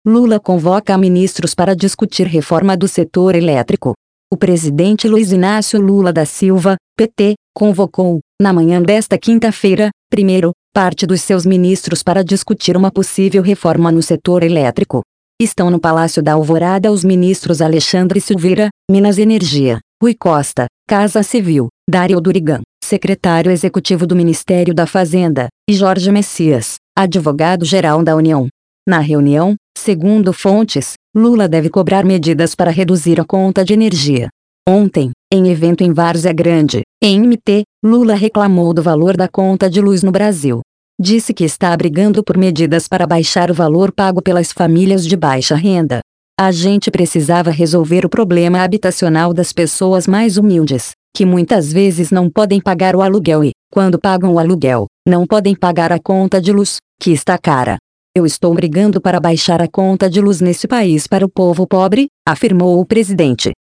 Lula convoca ministros para discutir reforma do setor elétrico. O presidente Luiz Inácio Lula da Silva, PT, convocou, na manhã desta quinta-feira, parte dos seus ministros para discutir uma possível reforma no setor elétrico. Estão no Palácio da Alvorada os ministros Alexandre Silveira, Minas e Energia, Rui Costa, Casa Civil, Dário Durigan, secretário executivo do Ministério da Fazenda, e Jorge Messias, advogado-geral da União. Na reunião, segundo fontes, Lula deve cobrar medidas para reduzir a conta de energia. Ontem, em evento em Várzea Grande, em MT, Lula reclamou do valor da conta de luz no Brasil. Disse que está brigando por medidas para baixar o valor pago pelas famílias de baixa renda. A gente precisava resolver o problema habitacional das pessoas mais humildes, que muitas vezes não podem pagar o aluguel e, quando pagam o aluguel, não podem pagar a conta de luz, que está cara. Eu estou brigando para baixar a conta de luz nesse país para o povo pobre, afirmou o presidente.